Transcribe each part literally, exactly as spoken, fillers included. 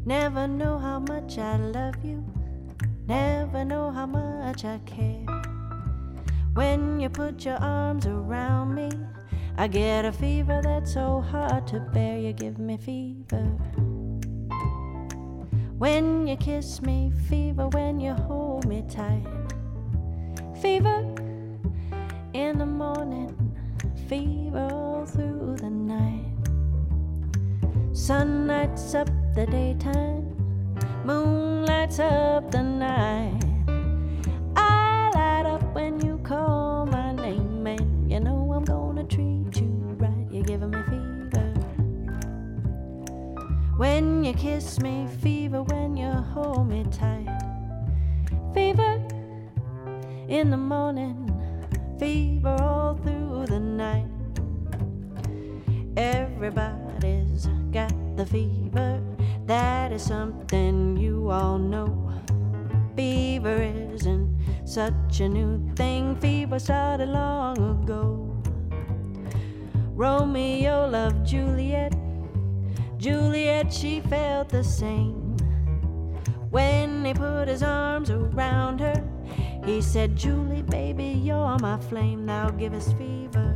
Never know how much I love you, never know how much I care. When you put your arms around me, I get a fever that's so hard to bear. You give me fever when you kiss me, fever when you hold me tight. Fever in the morning, fever all through the night. Sun lights up the daytime, moon lights up the night. I light up when you call my name, and you know I'm gonna treat you right. You're giving me fever when you kiss me, fever when you hold me tight. Fever in the morning, fever all through the night. Everybody's got the fever, that is something you all know. Fever isn't such a new thing, fever started long ago. Romeo loved Juliet, Juliet, she felt the same. When he put his arms around her, he said, Julie, baby, you're my flame, thou givest fever.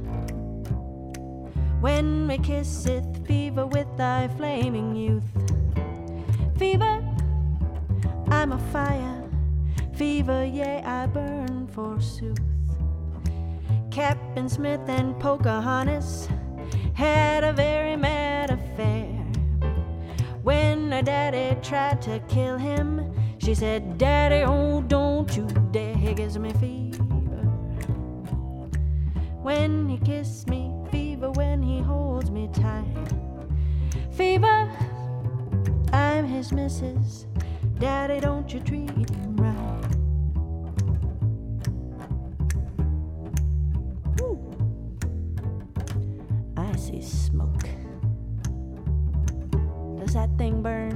When we kisseth, fever with thy flaming youth. Fever, I'm a fire, fever, yea, I burn forsooth. Captain Smith and Pocahontas had a very mad affair. When her daddy tried to kill him, she said, Daddy, oh, don't you dare. He gives me fever when he kissed me, fever when he holds me tight. Fever, I'm his missus, Daddy, don't you treat him right. Woo. I see smoke. Does that thing burn?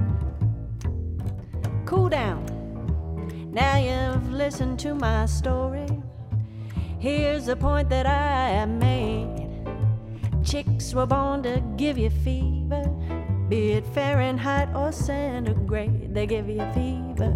Cool down. Now you've listened to my story. Here's the point that I have made. Chicks were born to give you fever, be it Fahrenheit or centigrade, they give you fever.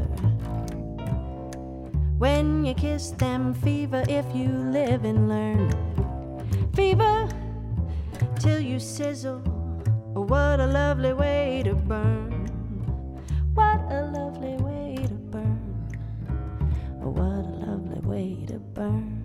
When you kiss them, fever if you live and learn. Fever till you sizzle, oh, what a lovely way to burn. What a lovely way to burn. Oh, what a lovely way to burn.